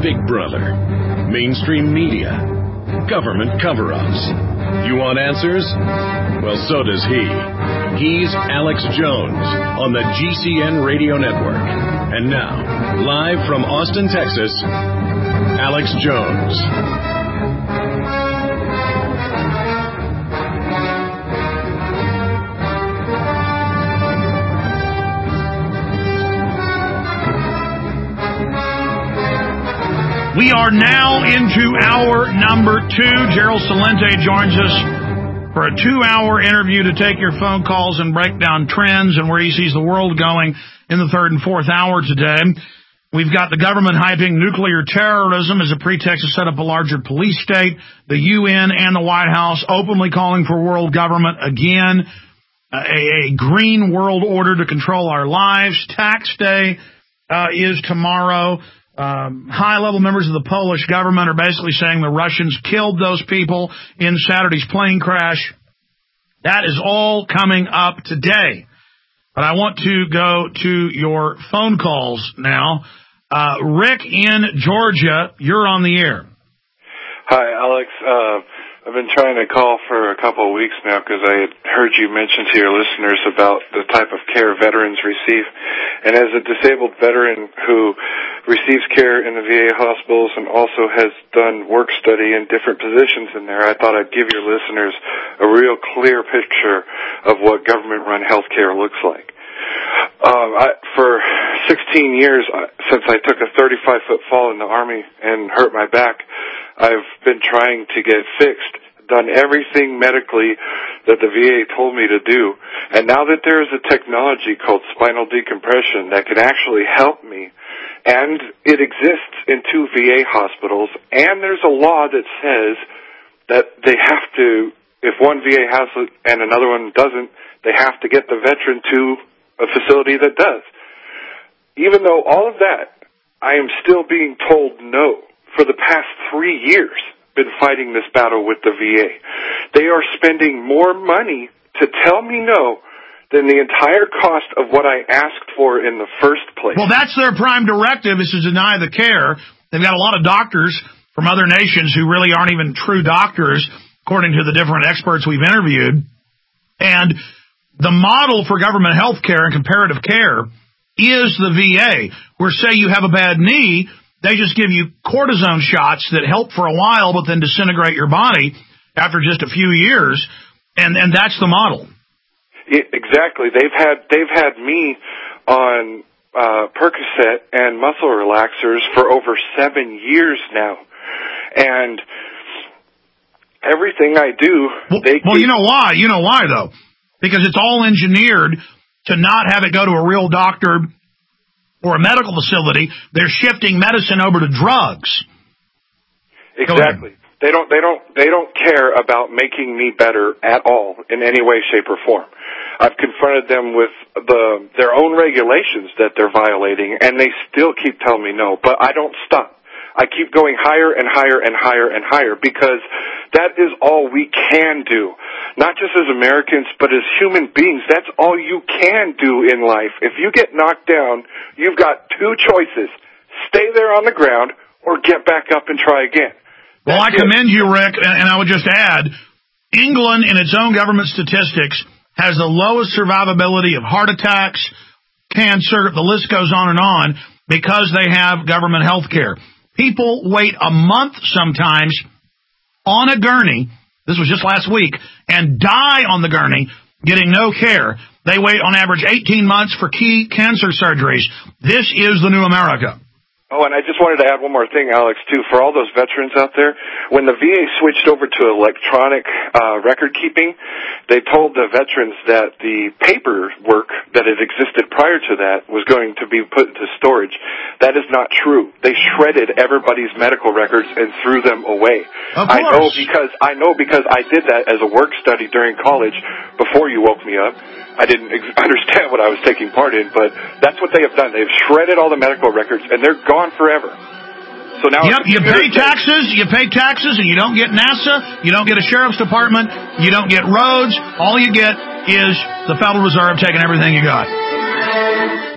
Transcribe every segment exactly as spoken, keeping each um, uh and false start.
Big Brother, mainstream media, government cover-ups. You want answers? Well, so does he. He's Alex Jones on the G C N Radio Network. And now, live from Austin, Texas, Alex Jones. We are now into hour number two. Gerald Celente joins us for a two-hour interview to take your phone calls and break down trends and where he sees the world going in the third and fourth hour today. We've got the government hyping nuclear terrorism as a pretext to set up a larger police state. The U N and the White House openly calling for world government again. A, a green world order to control our lives. Tax day uh, is tomorrow. Um, high-level members of the Polish government are basically saying the Russians killed those people in Saturday's plane crash. That is all coming up today. But I want to go to your phone calls now. Uh, Rick in Georgia, you're on the air. Hi, Alex. Uh, I've been trying to call for a couple of weeks now because I had heard you mention to your listeners about the type of care veterans receive. And as a disabled veteran who receives care in the V A hospitals and also has done work study in different positions in there, I thought I'd give your listeners a real clear picture of what government-run health care looks like. Um, I, for sixteen years, since I took a thirty-five foot fall in the Army and hurt my back, I've been trying to get fixed, done everything medically that the V A told me to do. And now that there is a technology called spinal decompression that can actually help me, and it exists in two V A hospitals, and there's a law that says that they have to, if one V A has it and another one doesn't, they have to get the veteran to a facility that does. Even though all of that, I am still being told no for the past three years, been fighting this battle with the V A. They are spending more money to tell me no than the entire cost of what I asked for in the first place. Well, that's their prime directive, is to deny the care. They've got a lot of doctors from other nations who really aren't even true doctors, according to the different experts we've interviewed. And the model for government health care and comparative care is the V A, where, say, you have a bad knee, they just give you cortisone shots that help for a while but then disintegrate your body after just a few years, and, and that's the model. It, exactly. They've had they've had me on uh, Percocet and muscle relaxers for over seven years now, and everything I do, well, they well keep... you know why? You know why though? Because it's all engineered to not have it go to a real doctor or a medical facility. They're shifting medicine over to drugs. Exactly. They don't, they don't, they don't care about making me better at all in any way, shape, or form. I've confronted them with the, their own regulations that they're violating, and they still keep telling me no, but I don't stop. I keep going higher and higher and higher and higher because that is all we can do. Not just as Americans, but as human beings. That's all you can do in life. If you get knocked down, you've got two choices. Stay there on the ground or get back up and try again. Well, I commend you, Rick, and I would just add, England, in its own government statistics, has the lowest survivability of heart attacks, cancer, the list goes on and on, because they have government health care. People wait a month sometimes on a gurney, this was just last week, and die on the gurney getting no care. They wait on average eighteen months for key cancer surgeries. This is the new America. Oh, and I just wanted to add one more thing, Alex, too. For all those veterans out there, when the V A switched over to electronic uh, record keeping, they told the veterans that the paperwork that had existed prior to that was going to be put into storage. That is not true. They shredded everybody's medical records and threw them away. Of I know course. because I know because I did that as a work study during college before you woke me up. I didn't ex- understand what I was taking part in, but that's what they have done. They've shredded all the medical records, and they're gone forever. So now, yep, you pay taxes, you pay taxes, and you don't get NASA, you don't get a sheriff's department, you don't get roads. All you get is the Federal Reserve taking everything you got.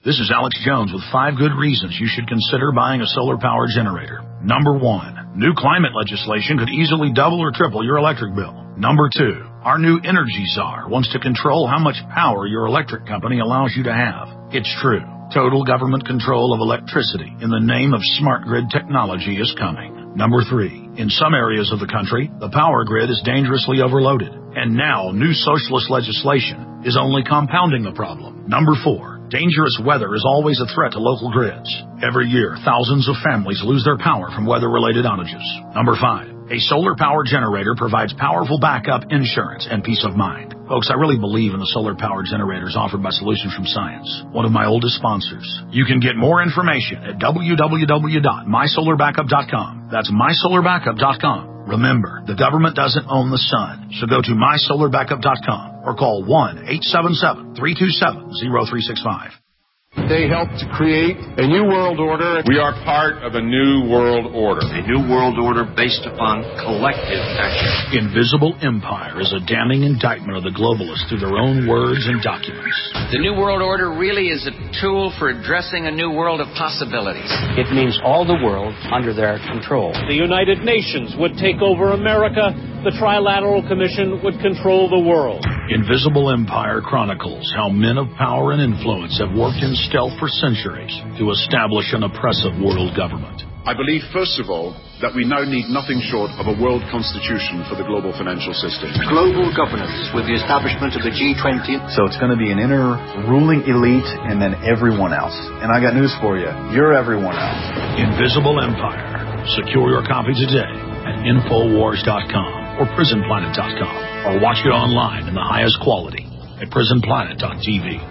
This is Alex Jones with five good reasons you should consider buying a solar power generator. Number one, new climate legislation could easily double or triple your electric bill. Number two, our new energy czar wants to control how much power your electric company allows you to have. It's true. Total government control of electricity in the name of smart grid technology is coming. Number three, in some areas of the country, the power grid is dangerously overloaded. And now, new socialist legislation is only compounding the problem. Number four, dangerous weather is always a threat to local grids. Every year, thousands of families lose their power from weather-related outages. Number five, a solar power generator provides powerful backup insurance and peace of mind. Folks, I really believe in the solar power generators offered by Solutions from Science, one of my oldest sponsors. You can get more information at w w w dot my solar backup dot com. That's my solar backup dot com. Remember, the government doesn't own the sun, so go to my solar backup dot com or call one eight seven seven, three two seven, zero three six five. They helped to create a new world order. We are part of a new world order. A new world order based upon collective action. Invisible Empire is a damning indictment of the globalists through their own words and documents. The new world order really is a tool for addressing a new world of possibilities. It means all the world under their control. The United Nations would take over America. The Trilateral Commission would control the world. Invisible Empire chronicles how men of power and influence have worked in stealth for centuries to establish an oppressive world government. I believe, first of all, that we now need nothing short of a world constitution for the global financial system. Global governance with the establishment of the G twenty. So it's going to be an inner ruling elite and then everyone else. And I got news for you. You're everyone else. Invisible Empire. Secure your copy today at infowars dot com or prison planet dot com, or watch it online in the highest quality at prison planet dot t v.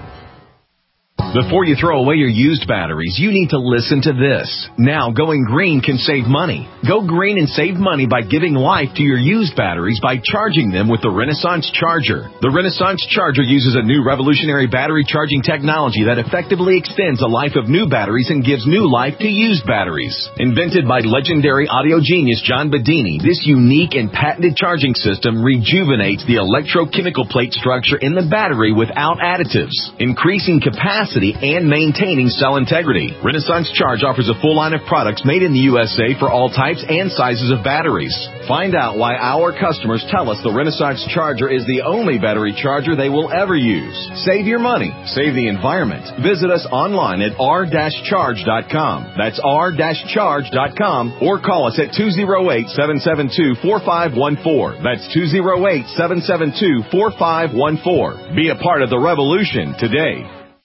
Before you throw away your used batteries, you need to listen to this. Now, going green can save money. Go green and save money by giving life to your used batteries by charging them with the Renaissance Charger. The Renaissance Charger uses a new revolutionary battery charging technology that effectively extends the life of new batteries and gives new life to used batteries. Invented by legendary audio genius John Bedini, this unique and patented charging system rejuvenates the electrochemical plate structure in the battery without additives, increasing capacity and maintaining cell integrity. Renaissance Charge offers a full line of products made in the U S A for all types and sizes of batteries. Find out why our customers tell us the Renaissance Charger is the only battery charger they will ever use. Save your money. Save the environment. Visit us online at r dash charge dot com. That's r dash charge dot com, or call us at two oh eight, seven seven two, four five one four. That's two oh eight, seven seven two, four five one four. Be a part of the revolution today.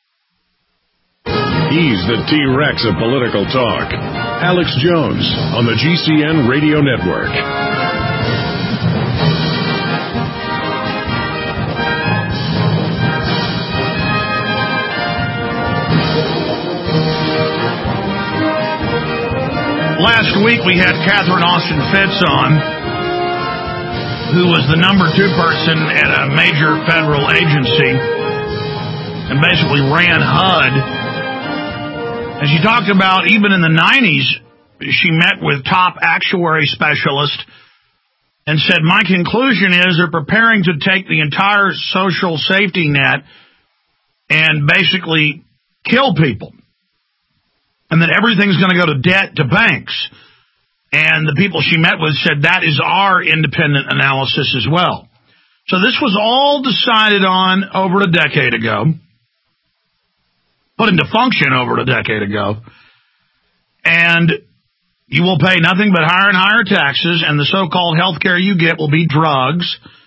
He's the T-Rex of political talk. Alex Jones on the G C N Radio Network. Last week we had Catherine Austin Fitts on, who was the number two person at a major federal agency and basically ran H U D. And she talked about, even in the nineties, she met with top actuary specialists and said, my conclusion is they're preparing to take the entire social safety net and basically kill people. And that everything's going to go to debt to banks. And the people she met with said that is our independent analysis as well. So this was all decided on over a decade ago. Put into function over a decade ago, and you will pay nothing but higher and higher taxes, and the so-called health care you get will be drugs,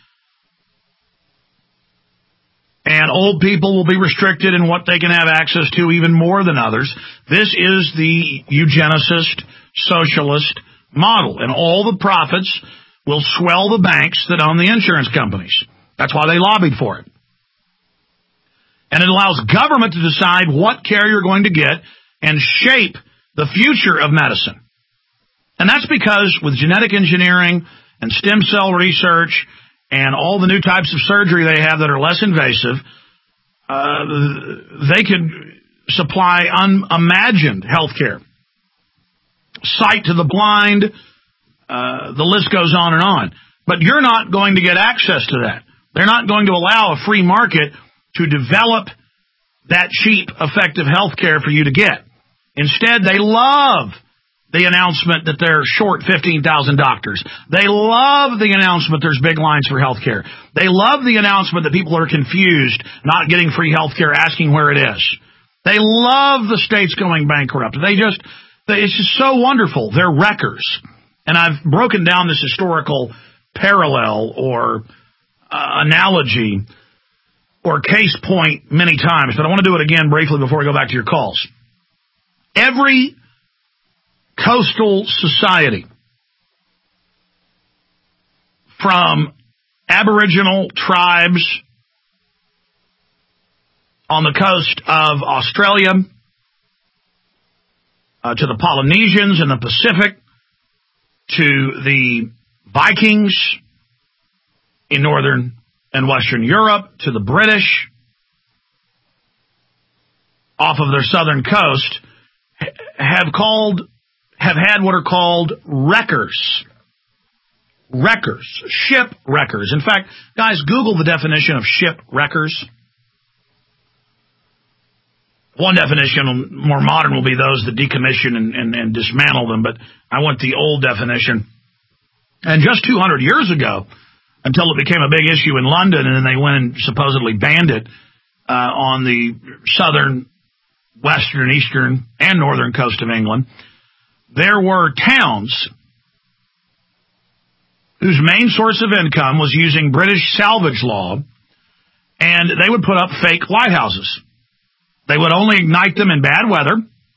and old people will be restricted in what they can have access to even more than others. This is the eugenicist, socialist model, and all the profits will swell the banks that own the insurance companies. That's why they lobbied for it. And it allows government to decide what care you're going to get and shape the future of medicine. And that's because with genetic engineering and stem cell research and all the new types of surgery they have that are less invasive, uh, they could supply unimagined health care. Sight to the blind, uh, the list goes on and on. But you're not going to get access to that. They're not going to allow a free market to develop that cheap, effective health care for you to get. Instead, they love the announcement that they're short fifteen thousand doctors. They love the announcement there's big lines for health care. They love the announcement that people are confused, not getting free health care, asking where it is. They love the states going bankrupt. They just, they, it's just so wonderful. They're wreckers. And I've broken down this historical parallel or uh, analogy or case point many times, but I want to do it again briefly before we go back to your calls. Every coastal society, from Aboriginal tribes on the coast of Australia uh, to the Polynesians in the Pacific, to the Vikings in northern and western Europe, to the British off of their southern coast, have called, have had what are called wreckers. Wreckers. Shipwreckers. In fact, guys, Google the definition of shipwreckers. One definition, more modern, will be those that decommission and, and, and dismantle them, but I want the old definition. And just two hundred years ago, until it became a big issue in London, and then they went and supposedly banned it uh, on the southern, western, eastern, and northern coast of England, there were towns whose main source of income was using British salvage law, and they would put up fake lighthouses. They would only ignite them in bad weather,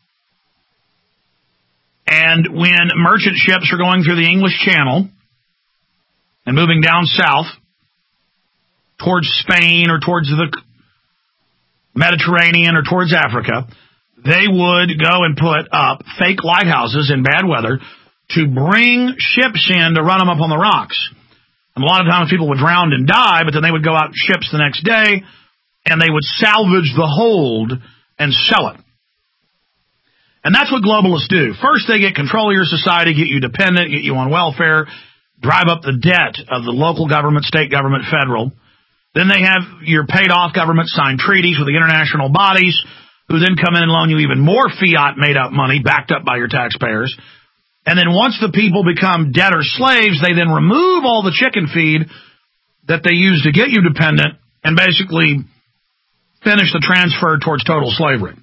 and when merchant ships were going through the English Channel and moving down south towards Spain or towards the Mediterranean or towards Africa, they would go and put up fake lighthouses in bad weather to bring ships in to run them up on the rocks. And a lot of times people would drown and die, but then they would go out in ships the next day and they would salvage the hold and sell it. And that's what globalists do. First, they get control of your society, get you dependent, get you on welfare, drive up the debt of the local government, state government, federal. Then they have your paid-off government sign treaties with the international bodies, who then come in and loan you even more fiat made-up money backed up by your taxpayers. And then once the people become debtor slaves, they then remove all the chicken feed that they use to get you dependent and basically finish the transfer towards total slavery.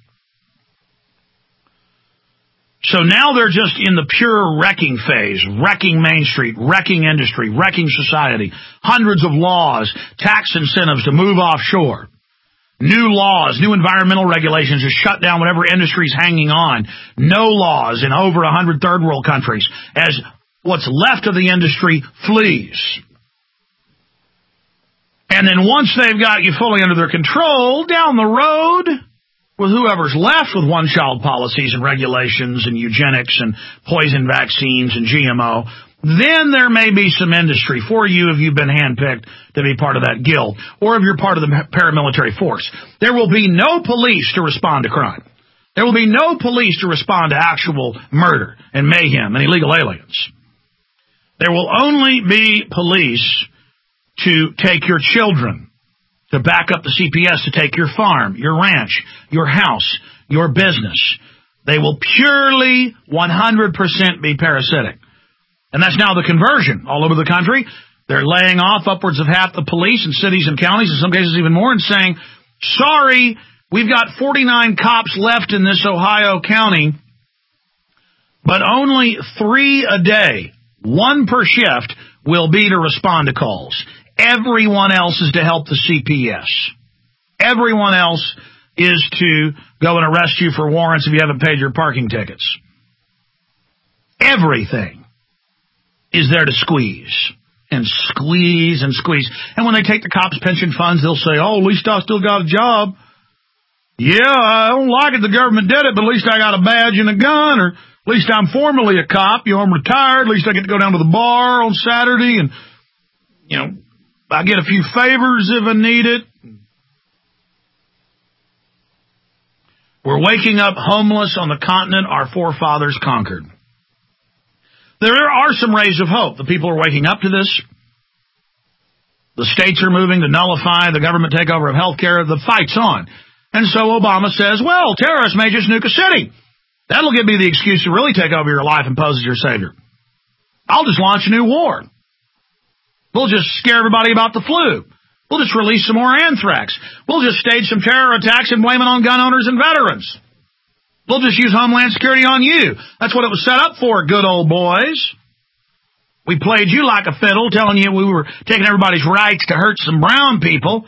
So now they're just in the pure wrecking phase, wrecking Main Street, wrecking industry, wrecking society, hundreds of laws, tax incentives to move offshore, new laws, new environmental regulations to shut down whatever industry is hanging on, no laws in over one hundred third world countries as what's left of the industry flees. And then once they've got you fully under their control, down the road, with whoever's left with one-child policies and regulations and eugenics and poison vaccines and G M O, then there may be some industry for you if you've been handpicked to be part of that guild, or if you're part of the paramilitary force. There will be no police to respond to crime. There will be no police to respond to actual murder and mayhem and illegal aliens. There will only be police to take your children, to back up the C P S, to take your farm, your ranch, your house, your business. They will purely one hundred percent be parasitic. And that's now the conversion all over the country. They're laying off upwards of half the police in cities and counties, in some cases even more, and saying, sorry, we've got forty-nine cops left in this Ohio county, but only three a day, one per shift, will be to respond to calls. Everyone else is to help the C P S. Everyone else is to go and arrest you for warrants if you haven't paid your parking tickets. Everything is there to squeeze and squeeze and squeeze. And when they take the cops' pension funds, they'll say, oh, at least I still got a job. Yeah, I don't like it the government did it, but at least I got a badge and a gun, or at least I'm formally a cop. You know, I'm retired. At least I get to go down to the bar on Saturday and, you know, I get a few favors if I need it. We're waking up homeless on the continent our forefathers conquered. There are some rays of hope. The people are waking up to this. The states are moving to nullify the government takeover of health care. The fight's on. And so Obama says, well, terrorists may just nuke a city. That'll give me the excuse to really take over your life and pose as your savior. I'll just launch a new war. We'll just scare everybody about the flu. We'll just release some more anthrax. We'll just stage some terror attacks and blame it on gun owners and veterans. We'll just use Homeland Security on you. That's what it was set up for, good old boys. We played you like a fiddle, telling you we were taking everybody's rights to hurt some brown people.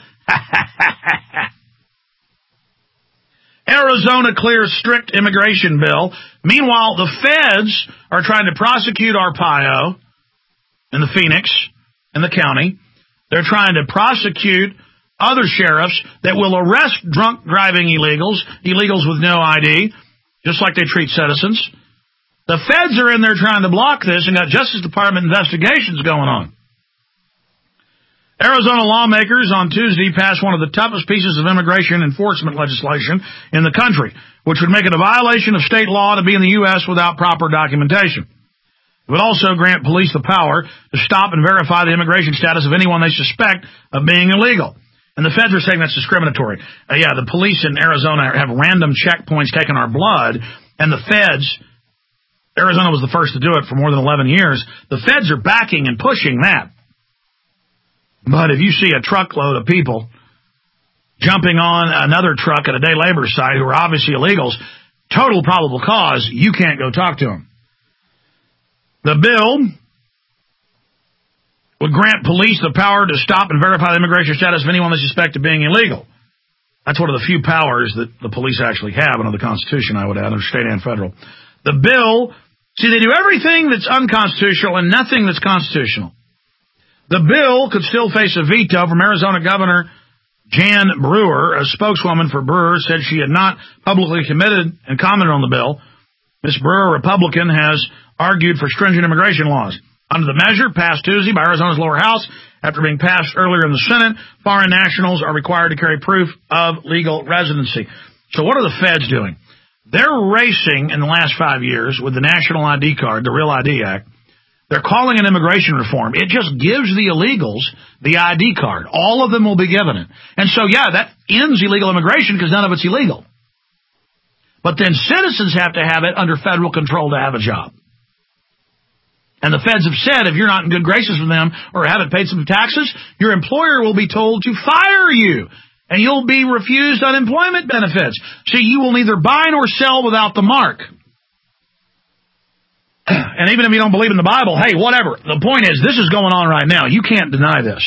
Arizona clears strict immigration bill. Meanwhile, the feds are trying to prosecute Arpaio in the Phoenix, in the county. They're trying to prosecute other sheriffs that will arrest drunk driving illegals, illegals with no I D, just like they treat citizens. The feds are in there trying to block this and got Justice Department investigations going on. Arizona lawmakers on Tuesday passed one of the toughest pieces of immigration enforcement legislation in the country, which would make it a violation of state law to be in the U S without proper documentation. It would also grant police the power to stop and verify the immigration status of anyone they suspect of being illegal. And the feds are saying that's discriminatory. Uh, yeah, the police in Arizona have random checkpoints taking our blood, and the feds, Arizona was the first to do it for more than eleven years, the feds are backing and pushing that. But if you see a truckload of people jumping on another truck at a day labor site who are obviously illegals, total probable cause, you can't go talk to them. The bill would grant police the power to stop and verify the immigration status of anyone they suspect of being illegal. That's one of the few powers that the police actually have under the Constitution, I would add, under state and federal. The bill, see, they do everything that's unconstitutional and nothing that's constitutional. The bill could still face a veto from Arizona Governor Jan Brewer. A spokeswoman for Brewer said she had not publicly committed and commented on the bill. Miz Brewer, a Republican, has argued for stringent immigration laws. Under the measure passed Tuesday by Arizona's lower house, after being passed earlier in the Senate, foreign nationals are required to carry proof of legal residency. So what are the feds doing? They're racing in the last five years with the National I D card, the Real I D Act. They're calling it immigration reform. It just gives the illegals the I D card. All of them will be given it. And so, yeah, that ends illegal immigration because none of it's illegal. But then citizens have to have it under federal control to have a job. And the feds have said if you're not in good graces with them or haven't paid some taxes, your employer will be told to fire you. And you'll be refused unemployment benefits. So you will neither buy nor sell without the mark. And even if you don't believe in the Bible, hey, whatever. The point is, this is going on right now. You can't deny this.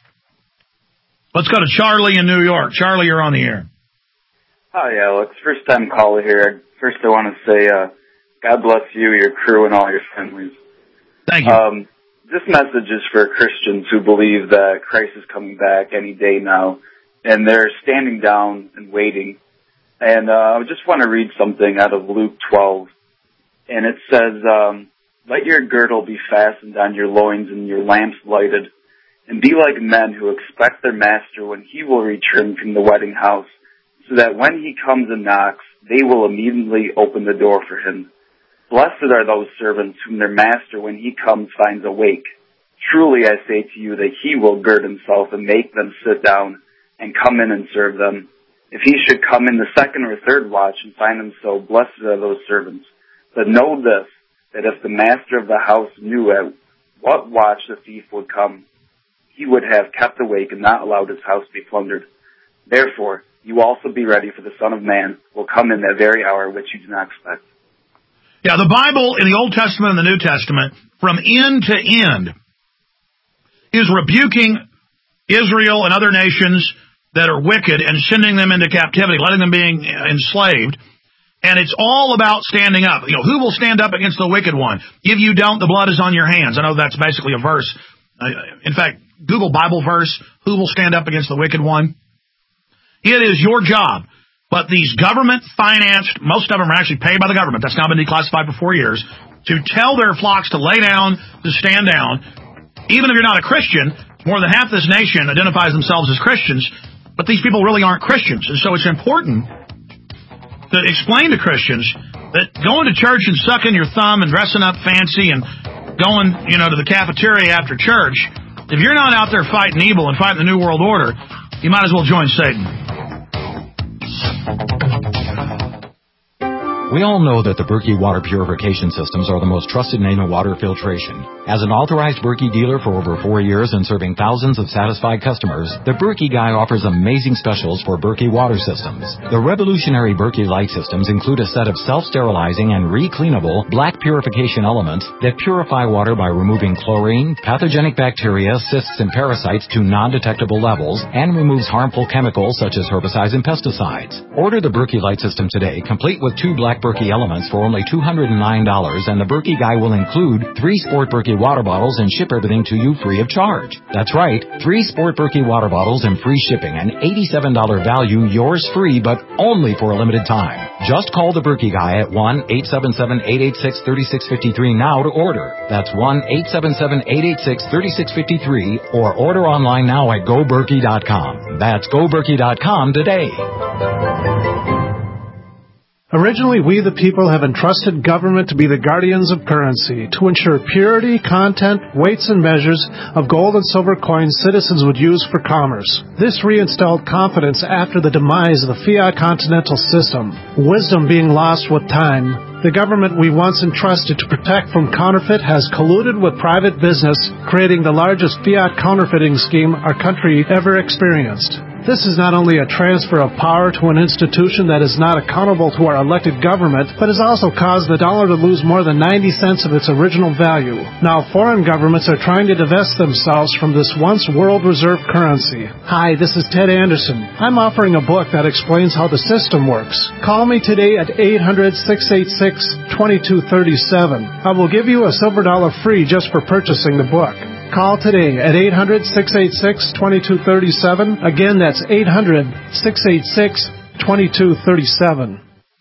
Let's go to Charlie in New York. Charlie, you're on the air. Hi, Alex. First time caller here. First, I want to say, uh, God bless you, your crew, and all your families. Thank you. Um, this message is for Christians who believe that Christ is coming back any day now, and they're standing down and waiting. And uh, I just want to read something out of Luke twelve. And it says, um, let your girdle be fastened on your loins and your lamps lighted, and be like men who expect their master when he will return from the wedding house, so that when he comes and knocks, they will immediately open the door for him. Blessed are those servants whom their master, when he comes, finds awake. Truly I say to you that he will gird himself and make them sit down and come in and serve them. If he should come in the second or third watch and find them so, blessed are those servants. But know this, that if the master of the house knew at what watch the thief would come, he would have kept awake and not allowed his house to be plundered. Therefore, you also be ready, for the Son of Man will come in that very hour which you do not expect. Yeah, the Bible in the Old Testament and the New Testament, from end to end, is rebuking Israel and other nations that are wicked and sending them into captivity, letting them being enslaved. And it's all about standing up. You know, who will stand up against the wicked one? If you don't, the blood is on your hands. I know that's basically a verse. Uh, in fact, Google Bible verse, who will stand up against the wicked one? It is your job. But these government-financed, most of them are actually paid by the government. That's now been declassified for four years, to tell their flocks to lay down, to stand down. Even if you're not a Christian, more than half this nation identifies themselves as Christians, but these people really aren't Christians. And so it's important to explain to Christians that going to church and sucking your thumb and dressing up fancy and going, you know, to the cafeteria after church, if you're not out there fighting evil and fighting the New World Order, you might as well join Satan. We all know that the Berkey water purification systems are the most trusted name in water filtration. As an authorized Berkey dealer for over four years and serving thousands of satisfied customers, the Berkey Guy offers amazing specials for Berkey water systems. The revolutionary Berkey Light systems include a set of self-sterilizing and re-cleanable black purification elements that purify water by removing chlorine, pathogenic bacteria, cysts, and parasites to non-detectable levels, and removes harmful chemicals such as herbicides and pesticides. Order the Berkey Light system today, complete with two black Berkey elements for only two hundred nine dollars, and the Berkey Guy will include three Sport Berkey water bottles and ship everything to you free of charge. That's right, three Sport Berkey water bottles and free shipping, an eighty-seven dollars value, yours free, but only for a limited time. Just call the Berkey Guy at one eight seven seven, eight eight six, three six five three now to order. That's one eight seven seven, eight eight six, three six five three, or order online now at go berkey dot com. That's go berkey dot com today. Originally, we the people have entrusted government to be the guardians of currency, to ensure purity, content, weights, and measures of gold and silver coins citizens would use for commerce. This reinstalled confidence after the demise of the fiat continental system, wisdom being lost with time. The government we once entrusted to protect from counterfeit has colluded with private business, creating the largest fiat counterfeiting scheme our country ever experienced. This is not only a transfer of power to an institution that is not accountable to our elected government, but has also caused the dollar to lose more than ninety cents of its original value. Now, foreign governments are trying to divest themselves from this once world reserve currency. Hi, this is Ted Anderson. I'm offering a book that explains how the system works. Call me today at eight hundred, six eight six, two two three seven. I will give you a silver dollar free just for purchasing the book. Call today at eight hundred, six eight six, two two three seven. Again, that's eight hundred, six eight six, two two three seven.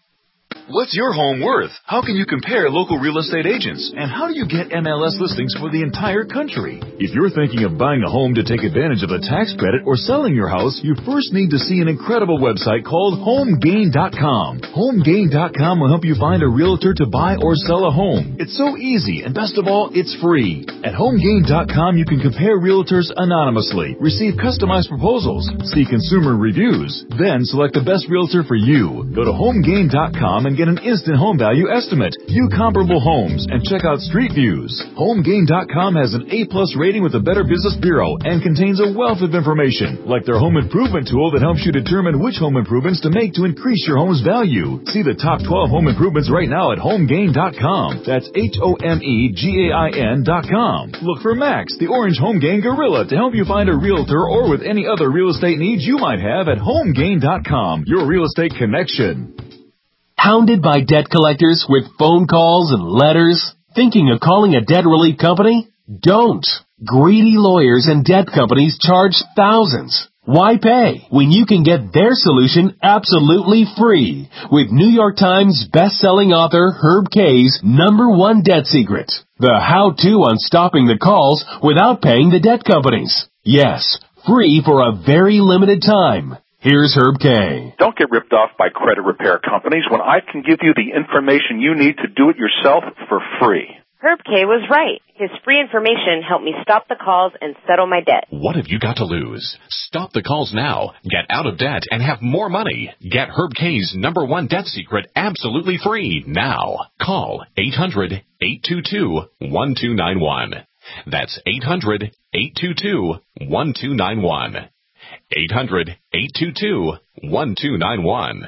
What's your home worth? How can you compare local real estate agents? And how do you get M L S listings for the entire country? If you're thinking of buying a home to take advantage of a tax credit or selling your house, you first need to see an incredible website called home gain dot com. home gain dot com will help you find a realtor to buy or sell a home. It's so easy, and best of all, it's free. At home gain dot com, you can compare realtors anonymously, receive customized proposals, see consumer reviews, then select the best realtor for you. Go to home gain dot com and get an instant home value estimate, view comparable homes, and check out street views. home gain dot com has an A plus rating with the Better Business Bureau and contains a wealth of information, like their home improvement tool that helps you determine which home improvements to make to increase your home's value. See the top twelve home improvements right now at home gain dot com. That's H O M E G A I N dot com. Look for Max, the Orange Home Gain Gorilla, to help you find a realtor or with any other real estate needs you might have at home gain dot com. Your real estate connection. Hounded by debt collectors with phone calls and letters? Thinking of calling a debt relief company? Don't. Greedy lawyers and debt companies charge thousands. Why pay when you can get their solution absolutely free with New York Times best-selling author Herb Kay's number one debt secret, the how-to on stopping the calls without paying the debt companies. Yes, free for a very limited time. Here's Herb Kay. Don't get ripped off by credit repair companies when I can give you the information you need to do it yourself for free. Herb Kay was right. His free information helped me stop the calls and settle my debt. What have you got to lose? Stop the calls now. Get out of debt and have more money. Get Herb Kay's number one debt secret absolutely free now. Call eight hundred, eight two two, one two nine one. That's eight hundred, eight two two, one two nine one. eight hundred, eight two two, one two nine one.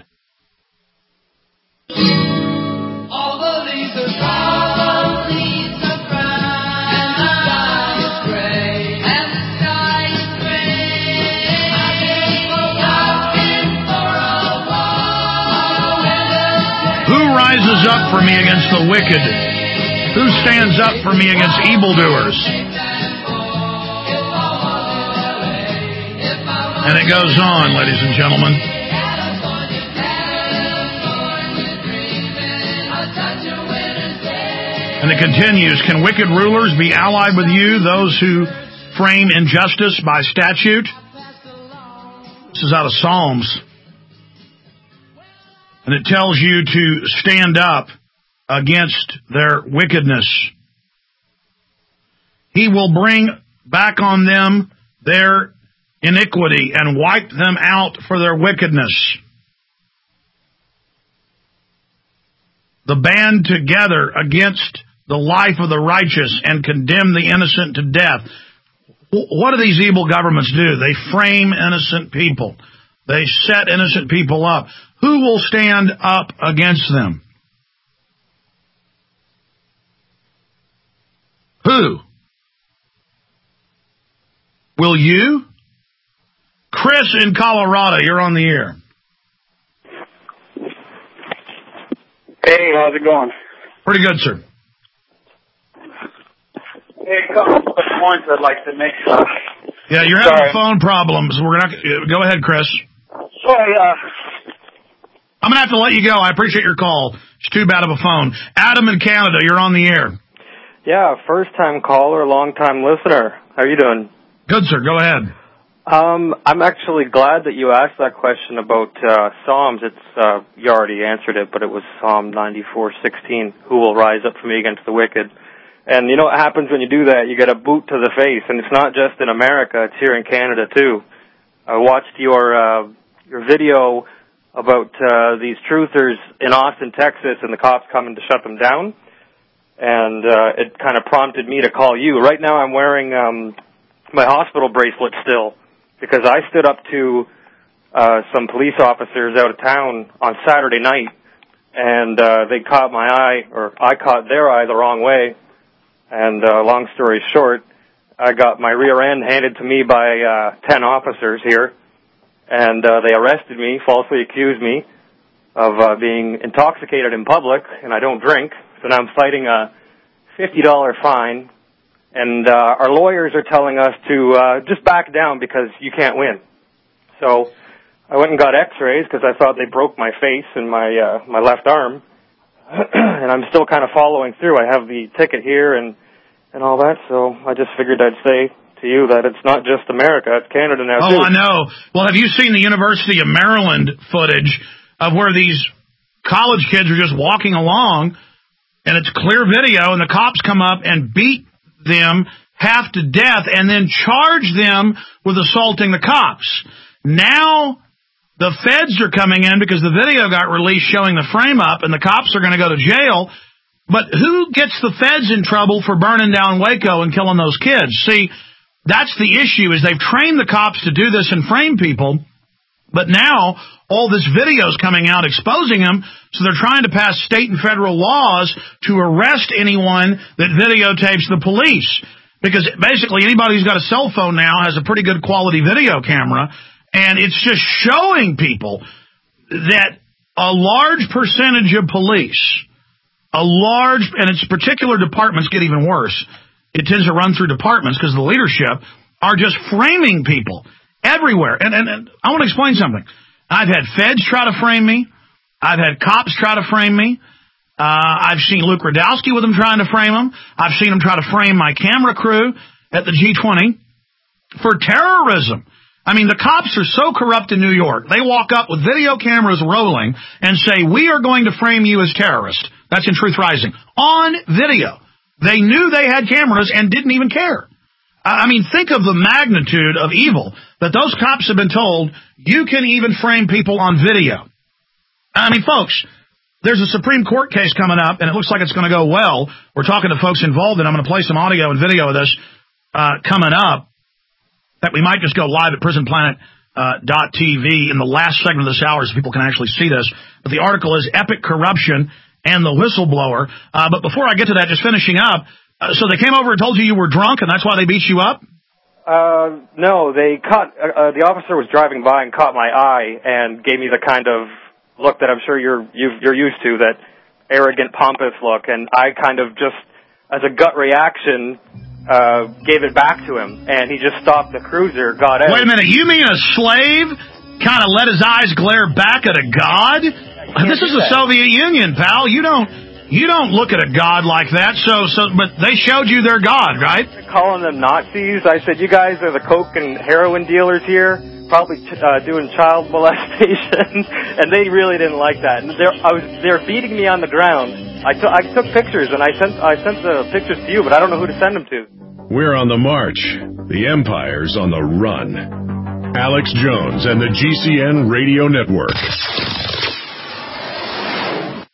All the leaves are brown, all the leaves are brown, and the sky is gray, and the sky is gray. I've been looking for a while. Who rises up for me against the wicked? Who stands up for me against evildoers? And it goes on, ladies and gentlemen. And it continues. Can wicked rulers be allied with you, those who frame injustice by statute? This is out of Psalms. And it tells you to stand up against their wickedness. He will bring back on them their iniquity and wipe them out for their wickedness. the band together against the life of the righteous and condemn the innocent to death. What do these evil governments do? They frame innocent people. They set innocent people up. Who will stand up against them? Who? Will you? Chris in Colorado, you're on the air. Hey, how's it going? Pretty good, sir. Hey, a couple of points I'd like to make. Uh, yeah, you're having sorry. phone problems. We're not. Go ahead, Chris. Sorry, uh... I'm going to have to let you go. I appreciate your call. It's too bad of a phone. Adam in Canada, you're on the air. Yeah, first-time caller, long-time listener. How are you doing? Good, sir. Go ahead. Um, I'm actually glad that you asked that question about uh, Psalms. It's uh, you already answered it, but it was Psalm ninety-four sixteen. Who will rise up for me against the wicked? And you know what happens when you do that? You get a boot to the face, and it's not just in America; it's here in Canada too. I watched your uh, your video about uh, these truthers in Austin, Texas, and the cops coming to shut them down, and uh, it kind of prompted me to call you. Right now, I'm wearing um, my hospital bracelet still, because I stood up to uh, some police officers out of town on Saturday night, and uh, they caught my eye, or I caught their eye the wrong way. And uh, long story short, I got my rear end handed to me by uh, ten officers here, and uh, they arrested me, falsely accused me of uh, being intoxicated in public, and I don't drink. So now I'm fighting a fifty dollars fine. And uh, our lawyers are telling us to uh, just back down because you can't win. So I went and got x-rays because I thought they broke my face and my uh, my left arm. And I'm still kind of following through. I have the ticket here and, and all that, so I just figured I'd say to you that it's not just America, it's Canada now, oh, too. Oh, I know. Well, have you seen the University of Maryland footage of where these college kids are just walking along, and it's clear video, and the cops come up and beat them half to death and then charge them with assaulting the cops. Now the feds are coming in because the video got released showing the frame up, and the cops are going to go to jail. But who gets the feds in trouble for burning down Waco and killing those kids? See, that's the issue, is they've trained the cops to do this and frame people, but now all this video is coming out exposing them, so they're trying to pass state and federal laws to arrest anyone that videotapes the police. Because basically anybody who's got a cell phone now has a pretty good quality video camera, and it's just showing people that a large percentage of police, a large, and its particular departments get even worse. It tends to run through departments because the leadership are just framing people everywhere. And, and, and I want to explain something. I've had feds try to frame me. I've had cops try to frame me. Uh, I've seen Luke Radowski with them trying to frame him. I've seen them try to frame my camera crew at the G twenty for terrorism. I mean, the cops are so corrupt in New York. They walk up with video cameras rolling and say, we are going to frame you as terrorist. That's in Truth Rising. On video. They knew they had cameras and didn't even care. I mean, think of the magnitude of evil that those cops have been told, you can even frame people on video. I mean, folks, there's a Supreme Court case coming up, and it looks like it's going to go well. We're talking to folks involved, and I'm going to play some audio and video of this uh, coming up. That we might just go live at prison planet dot t v in the last segment of this hour so people can actually see this. But the article is Epic Corruption and the Whistleblower. Uh, but before I get to that, just finishing up, uh, so they came over and told you you were drunk, and that's why they beat you up? Uh, no, they caught, uh, uh, the officer was driving by and caught my eye and gave me the kind of look that I'm sure you're, you've, you're used to, that arrogant, pompous look, and I kind of just, as a gut reaction, uh, gave it back to him, and he just stopped the cruiser, got out. Wait a minute, you mean a slave kind of let his eyes glare back at a god? This is the Soviet Union, pal. You don't, you don't look at a god like that, so, so, but they showed you their god, right? Calling them Nazis. I said, you guys are the coke and heroin dealers here, probably uh, doing child molestation, and they really didn't like that. And they're, I was, they're beating me on the ground. I, t- I took pictures, and I sent I sent the pictures to you, but I don't know who to send them to. We're on the march. The Empire's on the run. Alex Jones and the G C N Radio Network.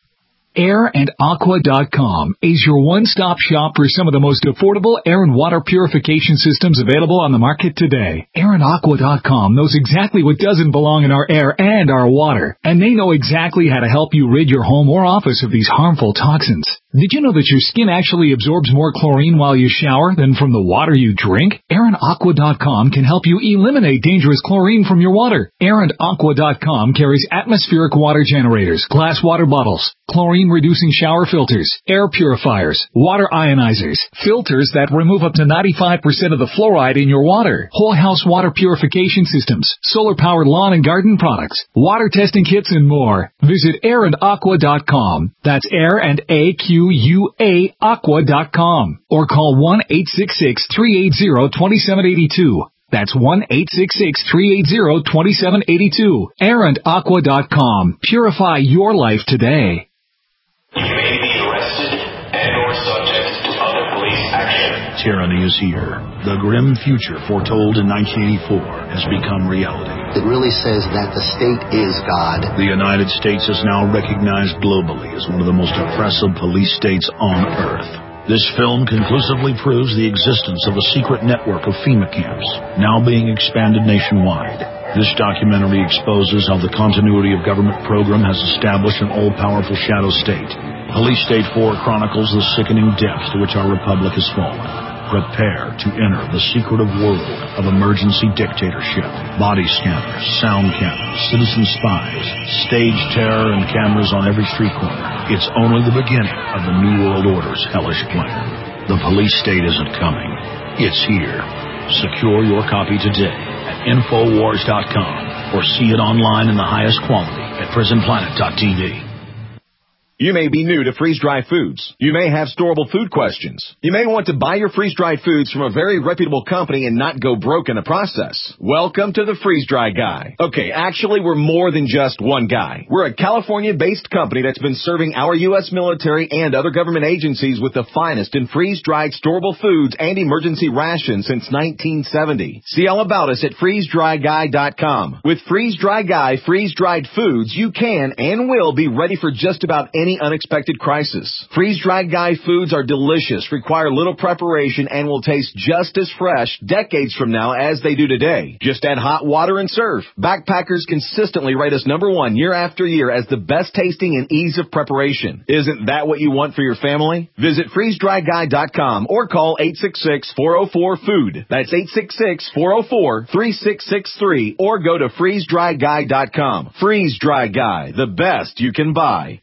air and aqua dot com is your one-stop shop for some of the most affordable air and water purification systems available on the market today. air and aqua dot com knows exactly what doesn't belong in our air and our water, and they know exactly how to help you rid your home or office of these harmful toxins. Did you know that your skin actually absorbs more chlorine while you shower than from the water you drink? air and aqua dot com can help you eliminate dangerous chlorine from your water. air and aqua dot com carries atmospheric water generators, glass water bottles, chlorine-reducing shower filters, air purifiers, water ionizers, filters that remove up to ninety-five percent of the fluoride in your water, whole house water purification systems, solar-powered lawn and garden products, water testing kits, and more. Visit air and aqua dot com. That's air and A Q U A aqua dot com. Or call one eight six six, three eight zero, two seven eight two. That's one eight six six, three eight zero, two seven eight two. air and aqua dot com. Purify your life today. You may be arrested and or subject to other police action. Tyranny is here. The grim future foretold in nineteen eighty-four has become reality. It really says that the state is God. The United States is now recognized globally as one of the most oppressive police states on earth. This film conclusively proves the existence of a secret network of FEMA camps, now being expanded nationwide. This documentary exposes how the continuity of government program has established an all-powerful shadow state. Police State four chronicles the sickening depths to which our republic has fallen. Prepare to enter the secretive world of emergency dictatorship. Body scanners, sound cameras, citizen spies, stage terror, and cameras on every street corner. It's only the beginning of the New World Order's hellish plan. The police state isn't coming. It's here. Secure your copy today at infowars dot com or see it online in the highest quality at prison planet dot t v. You may be new to freeze-dried foods. You may have storable food questions. You may want to buy your freeze-dried foods from a very reputable company and not go broke in the process. Welcome to the Freeze-Dry Guy. Okay, actually, we're more than just one guy. We're a California-based company that's been serving our U S military and other government agencies with the finest in freeze-dried storable foods and emergency rations since nineteen seventy. See all about us at freeze dry guy dot com. With Freeze-Dry Guy freeze-dried foods, you can and will be ready for just about any unexpected crisis. Freeze-Dried Guy foods are delicious, require little preparation, and will taste just as fresh decades from now as they do today. Just add hot water and serve. Backpackers consistently rate us number one year after year as the best tasting and ease of preparation. Isn't that what you want for your family? Visit freeze dry guy dot com or call eight six six, four oh four, food. That's eight six six, four oh four, three six six three or go to freeze dry guy dot com. Freeze-Dry Guy, the best you can buy.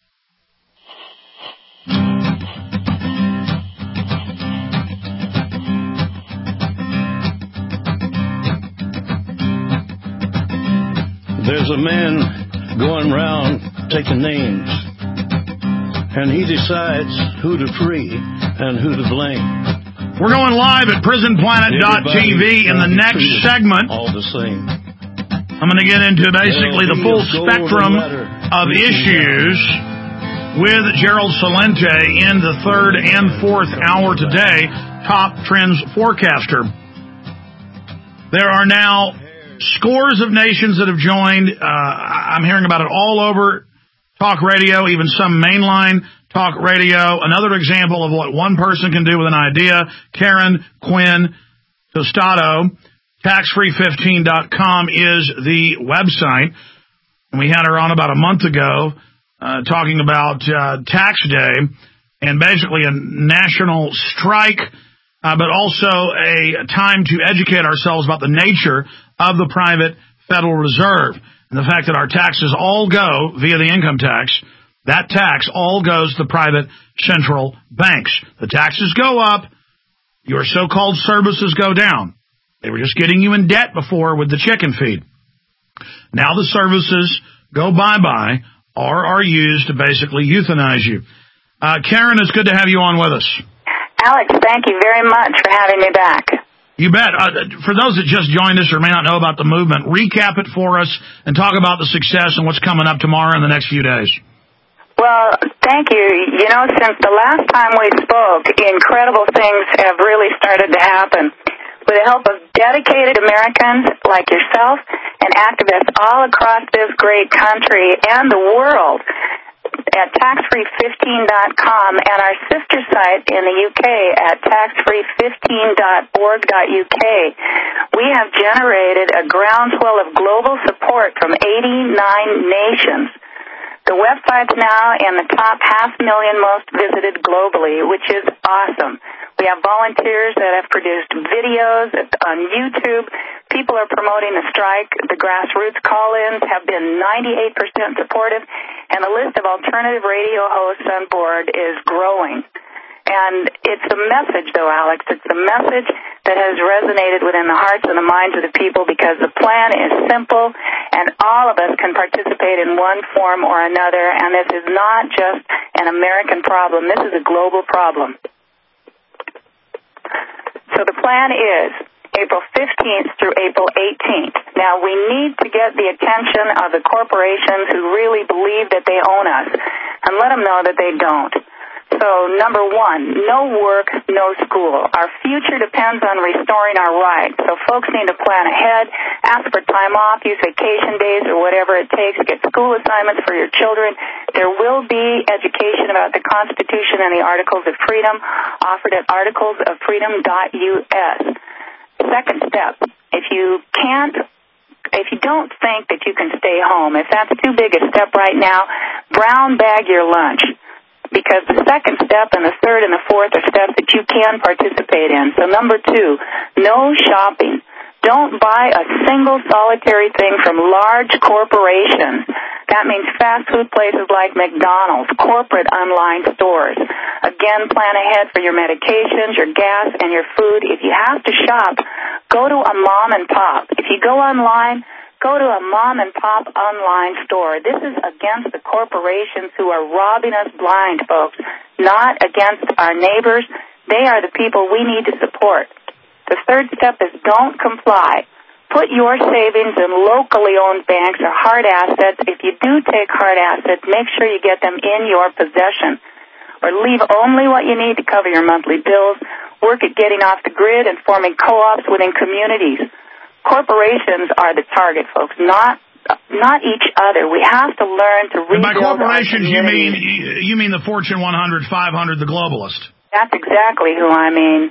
There's a man going round taking names, and he decides who to free and who to blame. We're going live at prison planet dot t v in the next segment. All the same. I'm going to get into basically the full spectrum of issues with Gerald Celente in the third and fourth hour today, Top Trends Forecaster. There are now scores of nations that have joined. Uh, I'm hearing about it all over talk radio, even some mainline talk radio. Another example of what one person can do with an idea. Karen Quinn Tostado, tax free fifteen dot com is the website. And we had her on about a month ago uh, talking about uh, tax day and basically a national strike, uh, but also a time to educate ourselves about the nature of the private Federal Reserve and the fact that our taxes all go via the income tax. That tax all goes to the private central banks. The taxes go up, your so-called services go down. They were just getting you in debt before with the chicken feed. Now the services go bye-bye or are used to basically euthanize you. Uh, Karen, it's good to have you on with us. Alex, thank you very much for having me back. You bet. Uh, for those that just joined us or may not know about the movement, recap it for us and talk about the success and what's coming up tomorrow and the next few days. Well, thank you. You know, since the last time we spoke, incredible things have really started to happen. With the help of dedicated Americans like yourself and activists all across this great country and the world, at tax free fifteen dot com and our sister site in the U K at tax free fifteen dot org dot U K. We have generated a groundswell of global support from eighty-nine nations. The website's now in the top half million most visited globally, which is awesome. We have volunteers that have produced videos on YouTube. People are promoting the strike. The grassroots call-ins have been ninety-eight percent supportive, and the list of alternative radio hosts on board is growing. And it's a message, though, Alex. It's a message that has resonated within the hearts and the minds of the people because the plan is simple, and all of us can participate in one form or another, and this is not just an American problem. This is a global problem. So the plan is April fifteenth through April eighteenth. Now, we need to get the attention of the corporations who really believe that they own us and let them know that they don't. So, number one, no work, no school. Our future depends on restoring our rights. So folks need to plan ahead, ask for time off, use vacation days or whatever it takes, get school assignments for your children. There will be education about the Constitution and the Articles of Freedom offered at articles of freedom dot U S. Second step, if you can't If you don't think that you can stay home, if that's too big a step right now, brown bag your lunch. Because the second step and the third and the fourth are steps that you can participate in. So number two, no shopping. Don't buy a single solitary thing from large corporations. That means fast food places like McDonald's, corporate online stores. Again, plan ahead for your medications, your gas, and your food. If you have to shop, go to a mom and pop. If you go online, go to a mom-and-pop online store. This is against the corporations who are robbing us blind, folks, not against our neighbors. They are the people we need to support. The third step is don't comply. Put your savings in locally owned banks or hard assets. If you do take hard assets, make sure you get them in your possession. Or leave only what you need to cover your monthly bills. Work at getting off the grid and forming co-ops within communities. Corporations are the target, folks, not not each other. We have to learn to rebuild. And by corporations, you mean you mean the Fortune one hundred, five hundred, the globalist. That's exactly who I mean.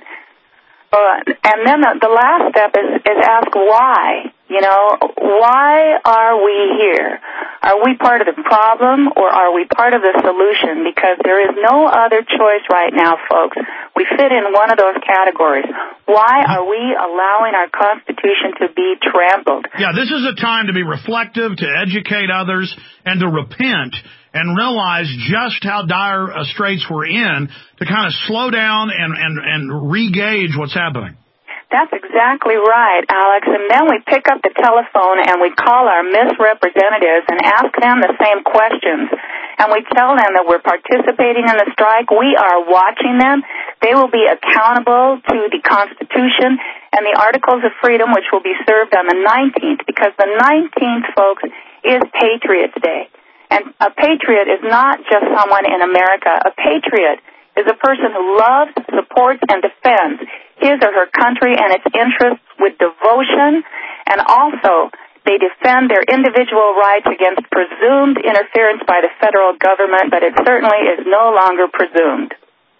Uh, and then the, the last step is, is ask why. You know, why are we here? Are we part of the problem or are we part of the solution? Because there is no other choice right now, folks. We fit in one of those categories. Why are we allowing our Constitution to be trampled? Yeah, this is a time to be reflective, to educate others, and to repent and realize just how dire a straits we're in to kind of slow down and, and, and re-gauge what's happening. That's exactly right, Alex. And then we pick up the telephone and we call our misrepresentatives and ask them the same questions. And we tell them that we're participating in the strike. We are watching them. They will be accountable to the Constitution and the Articles of Freedom, which will be served on the nineteenth, because the nineteenth, folks, is Patriots Day. And a patriot is not just someone in America. A patriot is a person who loves, supports, and defends his or her country and its interests with devotion, and also they defend their individual rights against presumed interference by the federal government, but it certainly is no longer presumed.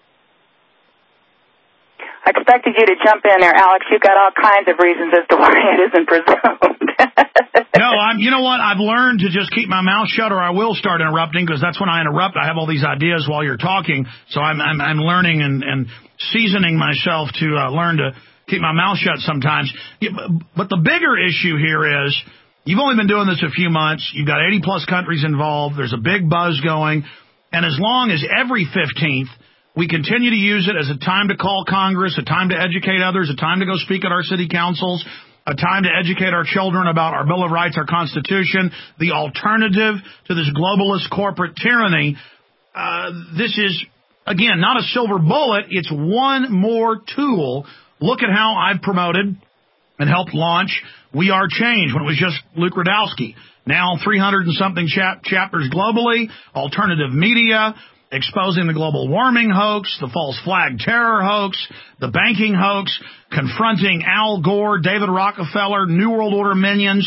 I expected you to jump in there, Alex. You've got all kinds of reasons as to why it isn't presumed. No, I'm, you know what? I've learned to just keep my mouth shut, or I will start interrupting, because that's when I interrupt. I have all these ideas while you're talking, so I'm I'm, I'm learning and, and seasoning myself to uh, learn to keep my mouth shut sometimes. Yeah, but the bigger issue here is you've only been doing this a few months. You've got eighty plus countries involved. There's a big buzz going, and as long as every fifteenth we continue to use it as a time to call Congress, a time to educate others, a time to go speak at our city councils, a time to educate our children about our Bill of Rights, our Constitution, the alternative to this globalist corporate tyranny. Uh, this is, again, not a silver bullet. It's one more tool. Look at how I've promoted and helped launch We Are Change when it was just Luke Rudowski. Now three hundred and something chap- chapters globally, alternative media, exposing the global warming hoax, the false flag terror hoax, the banking hoax, confronting Al Gore, David Rockefeller, New World Order minions,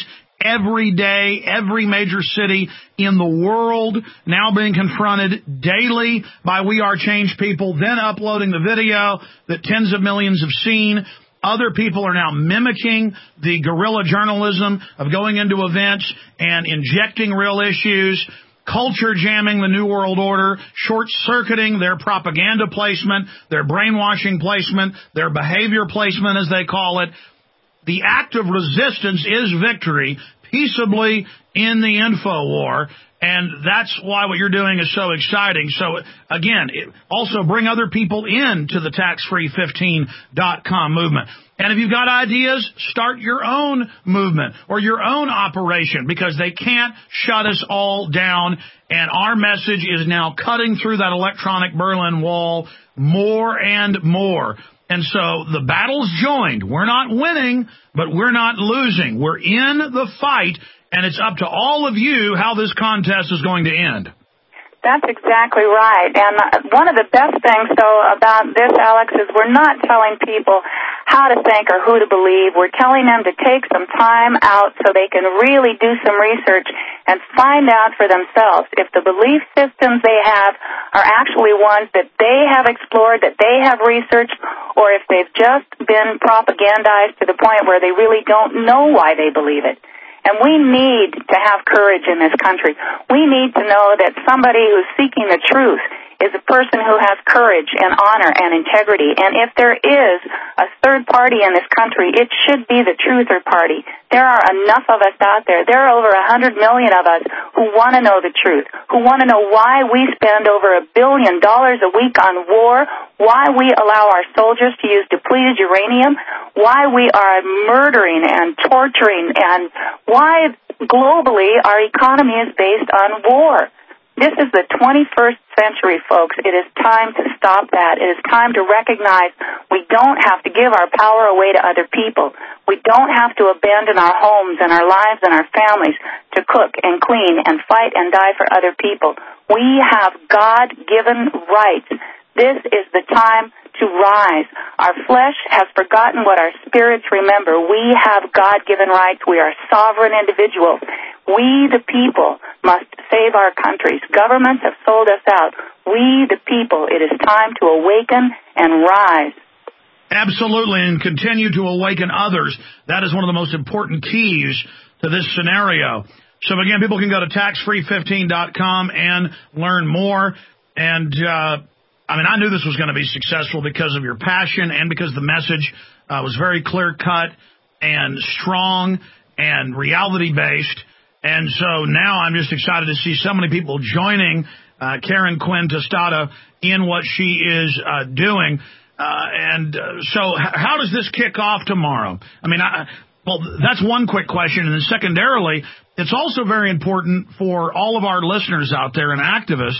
every day, every major city in the world now being confronted daily by We Are Change people, then uploading the video that tens of millions have seen. Other people are now mimicking the guerrilla journalism of going into events and injecting real issues, culture jamming the New World Order, short-circuiting their propaganda placement, their brainwashing placement, their behavior placement, as they call it. The act of resistance is victory, peaceably in the info war, and that's why what you're doing is so exciting. So, again, it also bring other people in to the tax free fifteen dot com movement. And if you've got ideas, start your own movement or your own operation, because they can't shut us all down. And our message is now cutting through that electronic Berlin Wall more and more. And so the battle's joined. We're not winning, but we're not losing. We're in the fight, and it's up to all of you how this contest is going to end. That's exactly right. And one of the best things, though, about this, Alex, is we're not telling people how to think or who to believe. We're telling them to take some time out so they can really do some research and find out for themselves if the belief systems they have are actually ones that they have explored, that they have researched, or if they've just been propagandized to the point where they really don't know why they believe it. And we need to have courage in this country. We need to know that somebody who's seeking the truth is a person who has courage and honor and integrity. And if there is a third party in this country, it should be the truther party. There are enough of us out there. There are over a hundred million of us who want to know the truth, who want to know why we spend over a billion dollars a week on war, why we allow our soldiers to use depleted uranium, why we are murdering and torturing, and why globally our economy is based on war. This is the twenty-first century, folks. It is time to stop that. It is time to recognize we don't have to give our power away to other people. We don't have to abandon our homes and our lives and our families to cook and clean and fight and die for other people. We have God-given rights. This is the time to rise. Our flesh has forgotten what our spirits remember. We have God-given rights. We are sovereign individuals. We, the people, must save our countries. Governments have sold us out. We, the people, it is time to awaken and rise. Absolutely, and continue to awaken others. That is one of the most important keys to this scenario. So, again, people can go to tax free fifteen dot com and learn more. And, uh, I mean, I knew this was going to be successful because of your passion and because the message uh, was very clear-cut and strong and reality-based. And so now I'm just excited to see so many people joining uh, Karen Quinn Tostado in what she is uh, doing. Uh, and uh, so h- how does this kick off tomorrow? I mean, I, well, that's one quick question. And then secondarily, it's also very important for all of our listeners out there and activists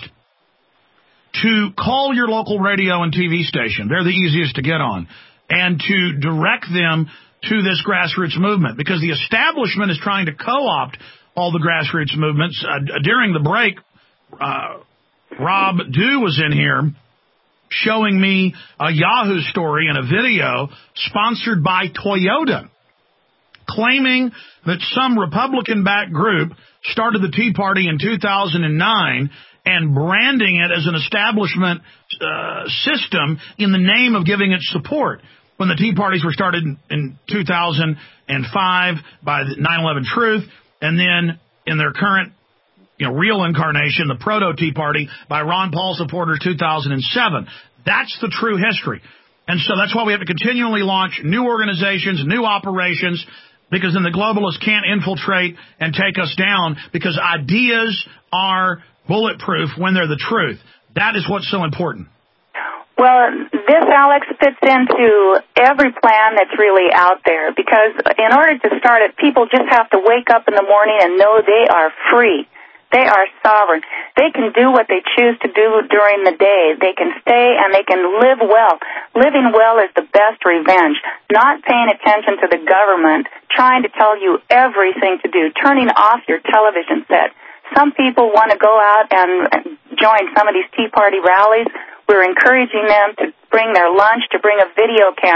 to call your local radio and T V station. They're the easiest to get on. And to direct them to this grassroots movement, because the establishment is trying to co-opt all the grassroots movements. Uh, during the break, uh, Rob Dew was in here showing me a Yahoo story and a video sponsored by Toyota, claiming that some Republican-backed group started the Tea Party in two thousand nine and branding it as an establishment uh, system in the name of giving it support. When the Tea Parties were started in, in two thousand five by the nine eleven Truth, and then in their current, you know, real incarnation, the Proto-Tea Party by Ron Paul supporters two thousand seven. That's the true history. And so that's why we have to continually launch new organizations, new operations, because then the globalists can't infiltrate and take us down, because ideas are bulletproof when they're the truth. That is what's so important. Well, this, Alex, fits into every plan that's really out there, because in order to start it, people just have to wake up in the morning and know they are free. They are sovereign. They can do what they choose to do during the day. They can stay and they can live well. Living well is the best revenge. Not paying attention to the government, trying to tell you everything to do, turning off your television set. Some people want to go out and join some of these Tea Party rallies. We're encouraging them to bring their lunch, to bring a video camera.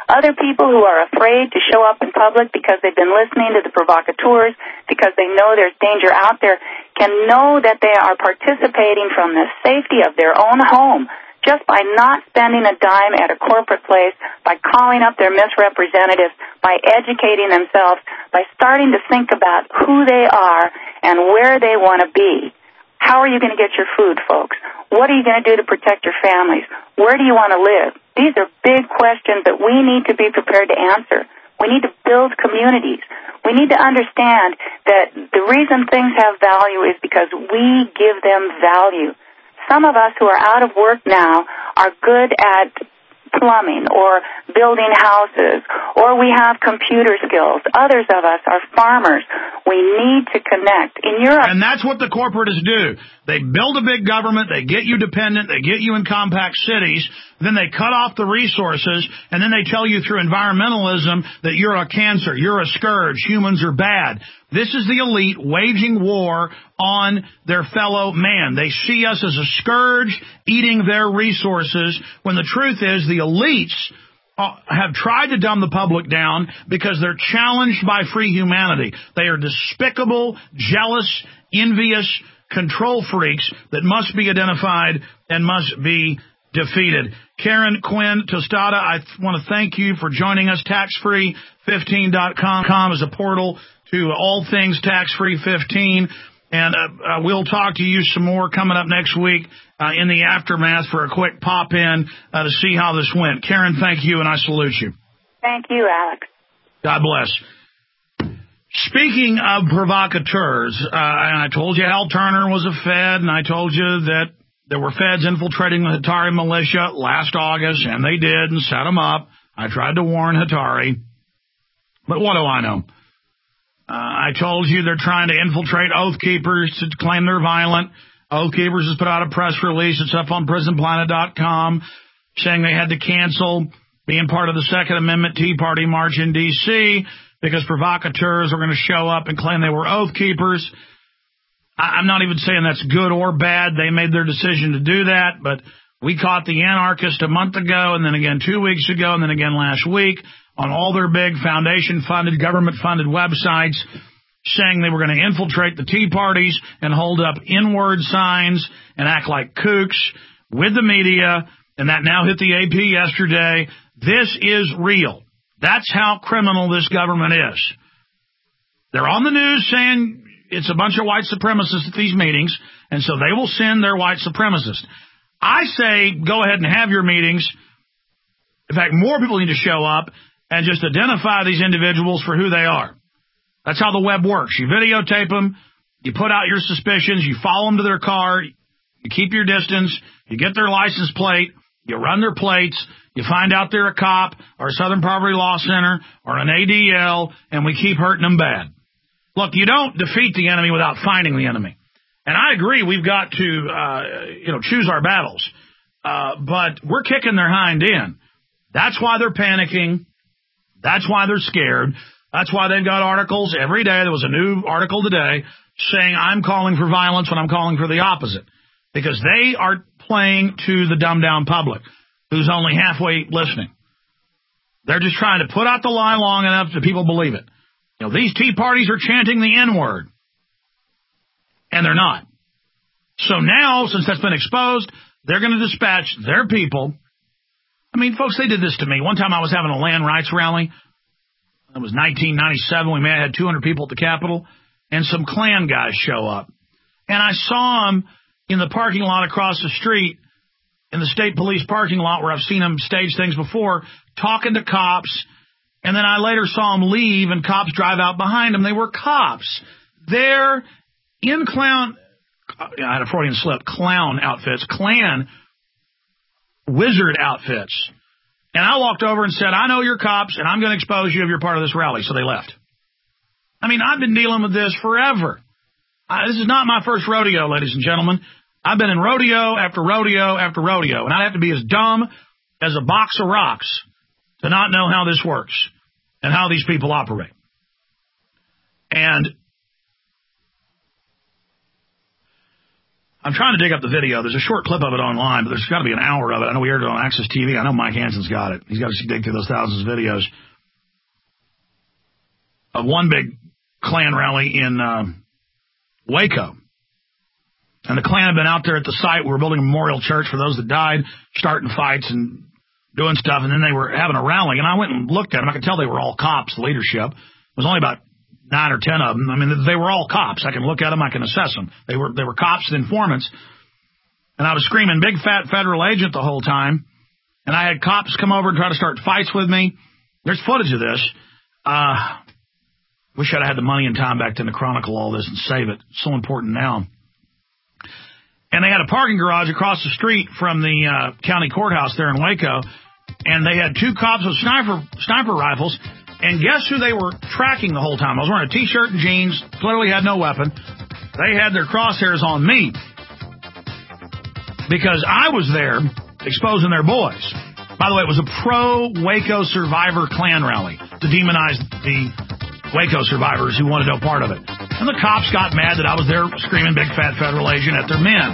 Other people who are afraid to show up in public because they've been listening to the provocateurs, because they know there's danger out there, can know that they are participating from the safety of their own home just by not spending a dime at a corporate place, by calling up their misrepresentatives, by educating themselves, by starting to think about who they are and where they want to be. How are you going to get your food, folks? What are you going to do to protect your families? Where do you want to live? These are big questions that we need to be prepared to answer. We need to build communities. We need to understand that the reason things have value is because we give them value. Some of us who are out of work now are good at plumbing or building houses, or we have computer skills. Others of us are farmers. We need to connect. In Europe, and that's what the corporatists do. They build a big government, they get you dependent, they get you in compact cities, then they cut off the resources, and then they tell you through environmentalism that you're a cancer, you're a scourge, humans are bad. This is the elite waging war on their fellow man. They see us as a scourge, eating their resources, when the truth is the elites have tried to dumb the public down because they're challenged by free humanity. They are despicable, jealous, envious control freaks that must be identified and must be defeated. Karen Quinn Tostada, I want to thank you for joining us. tax free fifteen dot com is a portal to all things tax free fifteen. And uh, uh, we'll talk to you some more coming up next week uh, in the aftermath for a quick pop-in uh, to see how this went. Karen, thank you, and I salute you. Thank you, Alex. God bless. Speaking of provocateurs, uh, and I told you Hal Turner was a Fed, and I told you that there were Feds infiltrating the Hatari militia last August, and they did and set them up. I tried to warn Hatari. But what do I know? Uh, I told you they're trying to infiltrate Oath Keepers to claim they're violent. Oath Keepers has put out a press release. It's up on prison planet dot com saying they had to cancel being part of the Second Amendment Tea Party march in D C because provocateurs were going to show up and claim they were Oath Keepers. I- I'm not even saying that's good or bad. They made their decision to do that, but we caught the anarchist a month ago and then again two weeks ago and then again last week on all their big foundation-funded, government-funded websites saying they were going to infiltrate the Tea Parties and hold up N-word signs and act like kooks with the media, and that now hit the A P yesterday. This is real. That's how criminal this government is. They're on the news saying it's a bunch of white supremacists at these meetings, and so they will send their white supremacists. I say go ahead and have your meetings. In fact, more people need to show up and just identify these individuals for who they are. That's how the web works. You videotape them, you put out your suspicions, you follow them to their car, you keep your distance, you get their license plate, you run their plates, you find out they're a cop or a Southern Poverty Law Center or an A D L, and we keep hurting them bad. Look, you don't defeat the enemy without finding the enemy. And I agree we've got to, uh, you know, choose our battles. Uh, but we're kicking their hind end. That's why they're panicking. That's why they're scared. That's why they've got articles every day. There was a new article today saying I'm calling for violence when I'm calling for the opposite. Because they are playing to the dumbed-down public who's only halfway listening. They're just trying to put out the lie long enough that people believe it. You know, these Tea Parties are chanting the N-word. And they're not. So now, since that's been exposed, they're going to dispatch their people. I mean, folks, they did this to me. One time I was having a land rights rally. It was nineteen ninety-seven. We may have had two hundred people at the Capitol. And some Klan guys show up. And I saw them in the parking lot across the street, in the state police parking lot where I've seen them stage things before, talking to cops. And then I later saw them leave and cops drive out behind them. They were cops. They're in clown, I had a Freudian slip, clown outfits, Klan wizard outfits. And I walked over and said, I know you're cops, and I'm going to expose you if you're part of this rally. So they left. I mean, I've been dealing with this forever. I, this is not my first rodeo, ladies and gentlemen. I've been in rodeo after rodeo after rodeo, and I'd have to be as dumb as a box of rocks to not know how this works and how these people operate. And I'm trying to dig up the video. There's a short clip of it online, but there's got to be an hour of it. I know we aired it on Access T V. I know Mike Hanson's got it. He's got to dig through those thousands of videos of one big Klan rally in uh, Waco. And the Klan had been out there at the site. We were building a memorial church for those that died, starting fights and doing stuff. And then they were having a rally. And I went and looked at them. I could tell they were all cops, the leadership. It was only about nine or ten of them. I mean, they were all cops. I can look at them. I can assess them. They were they were cops and informants. And I was screaming, big fat federal agent the whole time. And I had cops come over and try to start fights with me. There's footage of this. Uh, wish I'd had the money and time back then to chronicle all this and save it. It's so important now. And they had a parking garage across the street from the uh, county courthouse there in Waco. And they had two cops with sniper sniper rifles. And guess who they were tracking the whole time? I was wearing a T-shirt and jeans, clearly had no weapon. They had their crosshairs on me because I was there exposing their boys. By the way, it was a pro-Waco survivor Klan rally to demonize the Waco survivors who wanted no part of it. And the cops got mad that I was there screaming big fat federal agent at their men.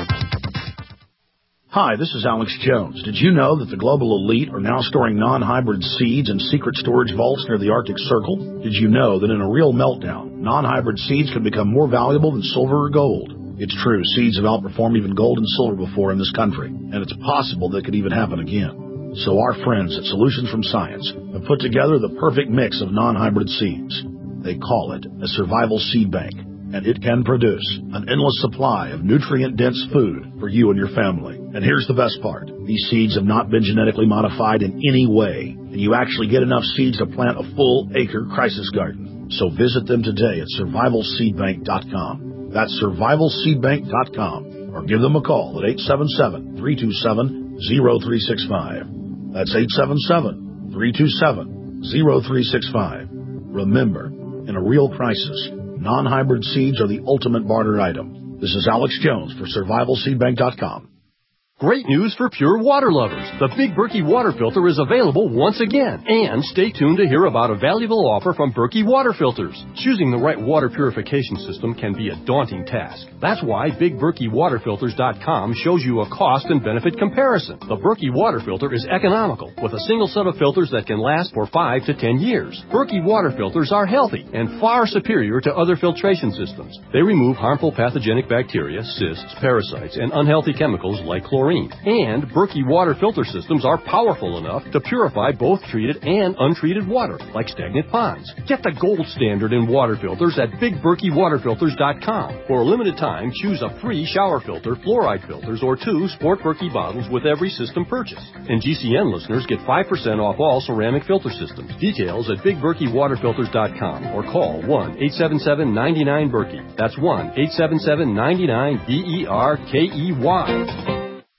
Hi, this is Alex Jones. Did you know that the global elite are now storing non-hybrid seeds in secret storage vaults near the Arctic Circle? Did you know that in a real meltdown, non-hybrid seeds can become more valuable than silver or gold? It's true, seeds have outperformed even gold and silver before in this country, and it's possible that could even happen again. So our friends at Solutions from Science have put together the perfect mix of non-hybrid seeds. They call it a survival seed bank, and it can produce an endless supply of nutrient-dense food for you and your family. And here's the best part. These seeds have not been genetically modified in any way, and you actually get enough seeds to plant a full-acre crisis garden. So visit them today at survival seed bank dot com. That's survival seed bank dot com, or give them a call at eight seven seven, three two seven, zero three six five. That's eight seven seven, three two seven, zero three six five. Remember, in a real crisis, non-hybrid seeds are the ultimate barter item. This is Alex Jones for survival seed bank dot com. Great news for pure water lovers. The Big Berkey water filter is available once again. And stay tuned to hear about a valuable offer from Berkey Water Filters. Choosing the right water purification system can be a daunting task. That's why Big Berkey Water Filters dot com shows you a cost and benefit comparison. The Berkey water filter is economical, with a single set of filters that can last for five to ten years. Berkey water filters are healthy and far superior to other filtration systems. They remove harmful pathogenic bacteria, cysts, parasites, and unhealthy chemicals like chlorine. And Berkey water filter systems are powerful enough to purify both treated and untreated water, like stagnant ponds. Get the gold standard in water filters at Big Berkey Water Filters dot com. For a limited time, choose a free shower filter, fluoride filters, or two Sport Berkey bottles with every system purchase. And G C N listeners get five percent off all ceramic filter systems. Details at Big Berkey Water Filters dot com or call one eight seven seven, nine nine, Berkey. That's one eight seven seven, nine nine, B E R K E Y.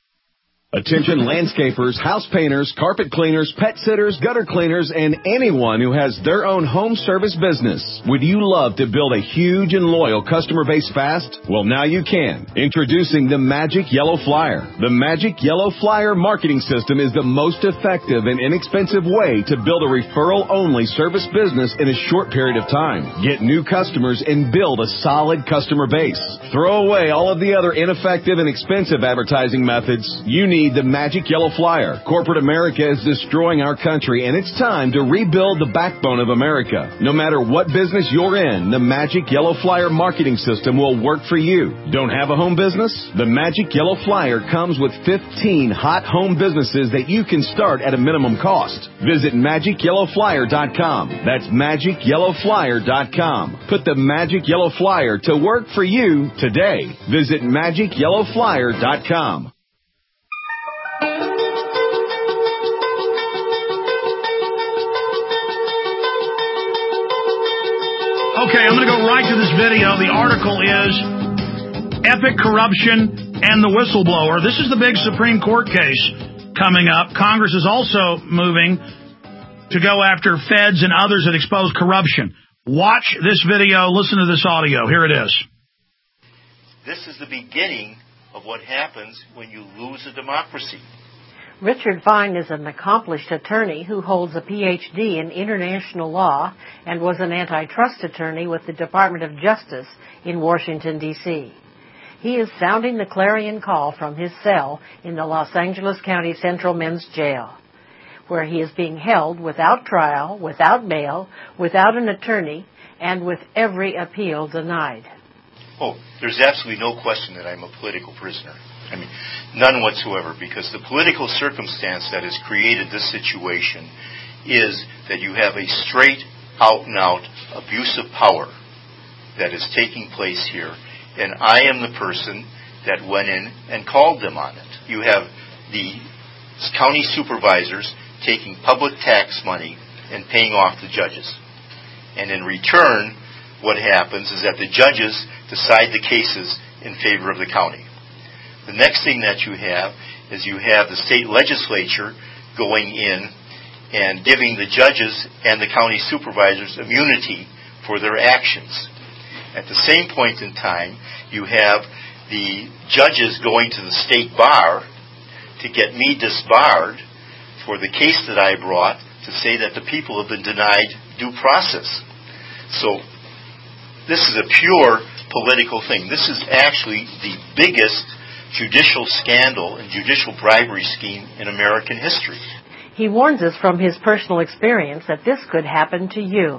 Attention landscapers, house painters, carpet cleaners, pet sitters, gutter cleaners, and anyone who has their own home service business. Would you love to build a huge and loyal customer base fast? Well, now you can. Introducing the Magic Yellow Flyer. The Magic Yellow Flyer marketing system is the most effective and inexpensive way to build a referral-only service business in a short period of time. Get new customers and build a solid customer base. Throw away all of the other ineffective and expensive advertising methods. You need the Magic Yellow Flyer. Corporate America is destroying our country, and it's time to rebuild the backbone of America. No matter what business you're in, the Magic Yellow Flyer marketing system will work for you. Don't have a home business? The Magic Yellow Flyer comes with fifteen hot home businesses that you can start at a minimum cost. Visit magic yellow flyer dot com. That's magic yellow flyer dot com. Put the Magic Yellow Flyer to work for you today. Visit magic yellow flyer dot com. Okay, I'm going to go right to this video. The article is Epic Corruption and the Whistleblower. This is the big Supreme Court case coming up. Congress is also moving to go after feds and others that expose corruption. Watch this video. Listen to this audio. Here it is. This is the beginning of what happens when you lose a democracy. Richard Fine is an accomplished attorney who holds a P H D in international law and was an antitrust attorney with the Department of Justice in Washington, D C He is sounding the clarion call from his cell in the Los Angeles County Central Men's Jail, where he is being held without trial, without bail, without an attorney, and with every appeal denied. Oh, there's absolutely no question that I'm a political prisoner. I mean, none whatsoever, because the political circumstance that has created this situation is that you have a straight, out-and-out abuse of power that is taking place here, and I am the person that went in and called them on it. You have the county supervisors taking public tax money and paying off the judges. And in return, what happens is that the judges decide the cases in favor of the county. The next thing that you have is you have the state legislature going in and giving the judges and the county supervisors immunity for their actions. At the same point in time, you have the judges going to the state bar to get me disbarred for the case that I brought to say that the people have been denied due process. So this is a pure political thing. This is actually the biggest judicial scandal and judicial bribery scheme in American history. He warns us from his personal experience that this could happen to you.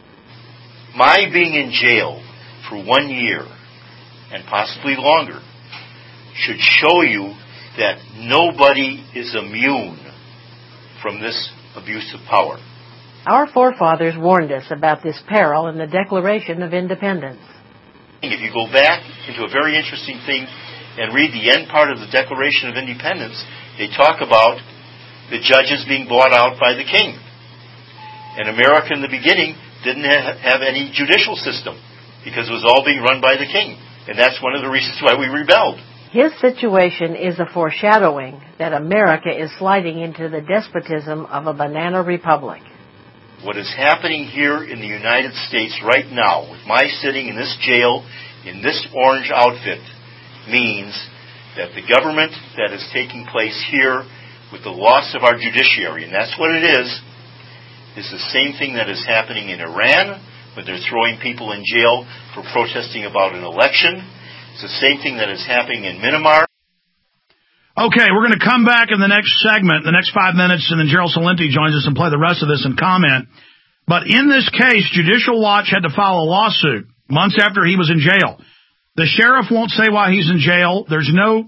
My being in jail for one year, and possibly longer, should show you that nobody is immune from this abuse of power. Our forefathers warned us about this peril in the Declaration of Independence. If you go back into a very interesting thing and read the end part of the Declaration of Independence, they talk about the judges being bought out by the king. And America in the beginning didn't ha- have any judicial system because it was all being run by the king. And that's one of the reasons why we rebelled. His situation is a foreshadowing that America is sliding into the despotism of a banana republic. What is happening here in the United States right now, with my sitting in this jail, in this orange outfit, means that the government that is taking place here with the loss of our judiciary, and that's what it is, is the same thing that is happening in Iran, when they're throwing people in jail for protesting about an election. It's the same thing that is happening in Myanmar. Okay, we're going to come back in the next segment, the next five minutes, and then Gerald Celente joins us and play the rest of this and comment. But in this case, Judicial Watch had to file a lawsuit months after he was in jail. The sheriff won't say why he's in jail. There's no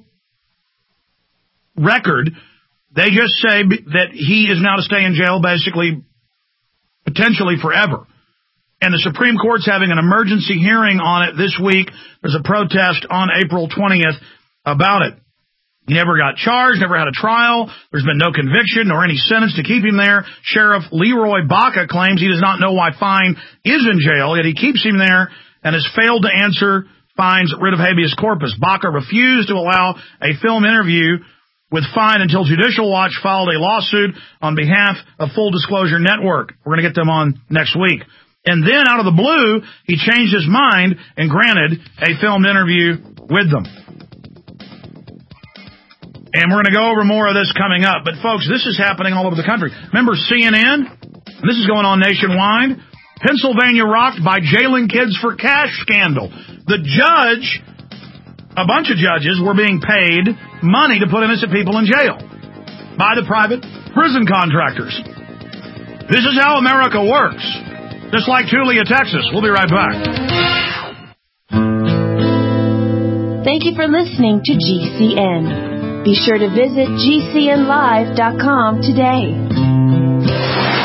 record. They just say that he is now to stay in jail basically potentially forever. And the Supreme Court's having an emergency hearing on it this week. There's a protest on April twentieth about it. He never got charged, never had a trial. There's been no conviction nor any sentence to keep him there. Sheriff Leroy Baca claims he does not know why Fine is in jail, yet he keeps him there and has failed to answer Fine's writ of habeas corpus. Baca refused to allow a film interview with Fine until Judicial Watch filed a lawsuit on behalf of Full Disclosure Network. We're going to get them on next week. And then, out of the blue, he changed his mind and granted a filmed interview with them. And we're going to go over more of this coming up. But, folks, this is happening all over the country. Remember C N N? This is going on nationwide. Pennsylvania rocked by jailing kids for cash scandal. The judge, a bunch of judges, were being paid money to put innocent people in jail by the private prison contractors. This is how America works. Just like Tulia, Texas. We'll be right back. Thank you for listening to G C N. Be sure to visit G C N live dot com today.